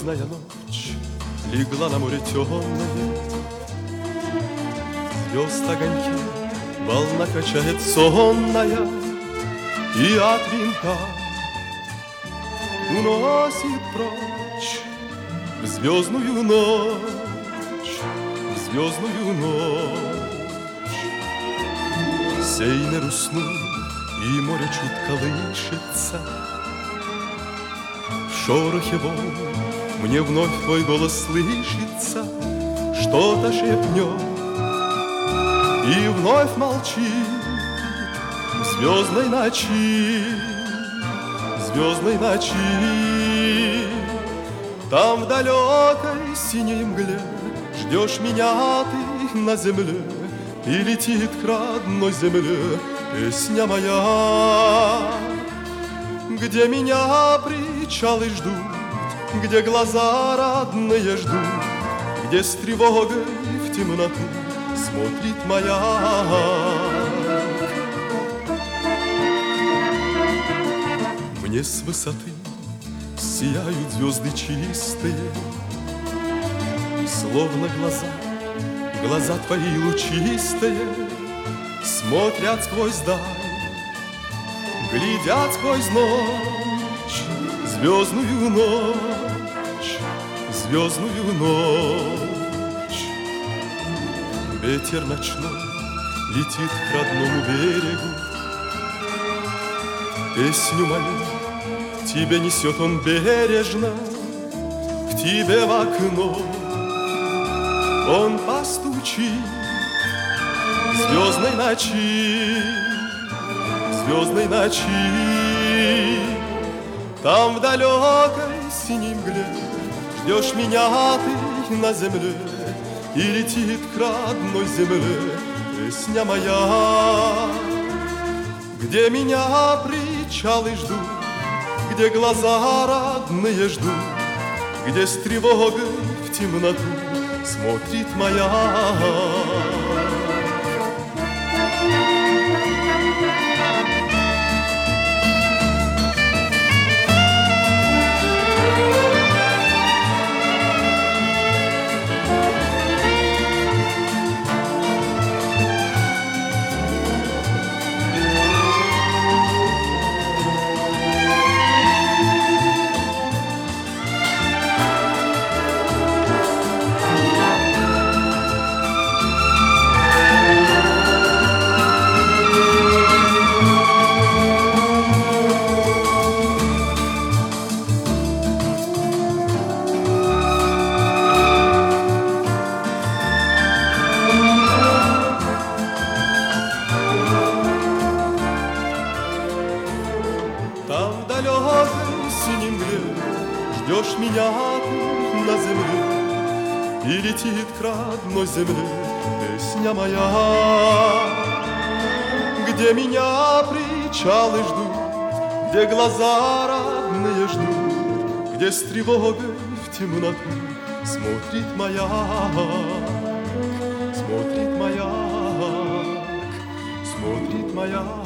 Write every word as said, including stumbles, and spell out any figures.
Звездная ночь легла на море темное, звезд огоньки волна качает сонная, и от винта уносит прочь в звездную ночь, в звездную ночь. Сейнер уснул, и море чуть колышется. В шорохе волн мне вновь твой голос слышится, что-то шепнет и вновь молчит в звездной ночи, в звездной ночи. Там в далекой синей мгле ждешь меня ты на земле, и летит к родной земле песня моя. Где меня причалы ждут, где глаза родные ждут, где с тревогой в темноту смотрит маяк. Мне с высоты сияют звезды чистые, словно глаза, глаза твои лучистые, смотрят сквозь даль, глядят сквозь ночь, звездную ночь, звездную ночь. Ветер ночной летит к родному берегу, песню мою тебе несет он бережно, к тебе в окно он постучит звездной ночи, звездной ночи. Там в далекой синей мгле ждешь меня ты на земле, и летит к родной земле песня моя. Где меня причалы ждут, где глаза родные ждут, где с тревогой в темноту смотрит маяк. Там в далекой синей мгле ждешь меня ты на земле, и летит к родной земле песня моя. Где меня причалы ждут, где глаза родные ждут, где с тревогой в темноту смотрит маяк, смотрит маяк, смотрит маяк.